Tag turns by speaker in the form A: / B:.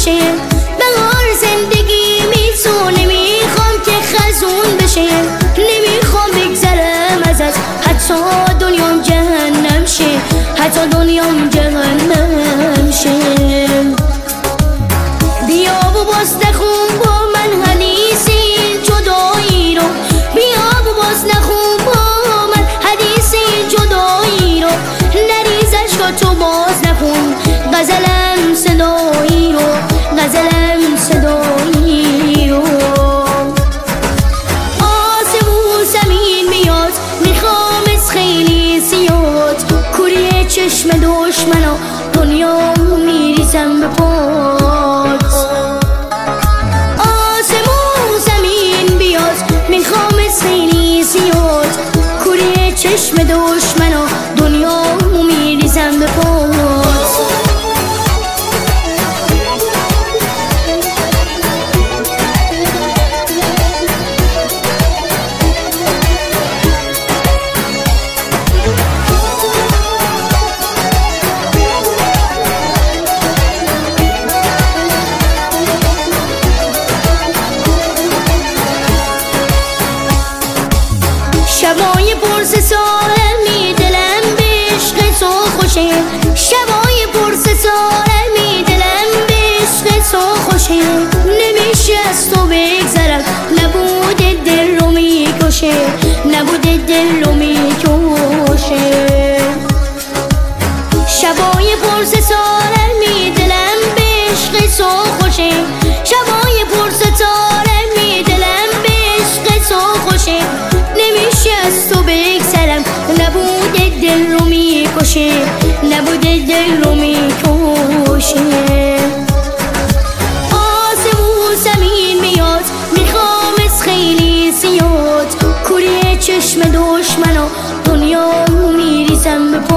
A: بشه. بهار زندگی میتونه، میخوام که خزون بشه. نمیخوام بگذرم ازت، حتی دنیام جهنم شه، حتی دنیام جهنم شه. بیا و باز نخون با من حدیث این جدایی رو، بیا و باز نخون با من حدیث این جدایی رو. نریز عشقا تو باز نخون غزلم صدایی رو، غزلم صدایی رو. آسمون زمین میاد میخوام از خیلی زیاد، کوری چشم دشمنا دنیا میریزم به پات. آسمون زمین بیاد میخوام از خیلی زیاد، کوری چشم دشمنا دنیا میریزم به پات. شبای پرس سالمی دلم به عشق تو خوشه، شبای پرس سالمی دلم به عشق تو خوشه. نمیشه از تو بگذرم، نبود دل رو میکشه، نبود دل رو میکشه. شبای پرس سالمی دلم به عشق تو خوشه، شبای پرس سالمی دلم به عشق تو خوشه. نمیشه از تو بگذرم، نبود دل رو میکشه، نبود دل رو میکشه. آسمون زمین میاد میخوام از خیلی زیاد، کوری چشم دشمنا دنیا میریزم به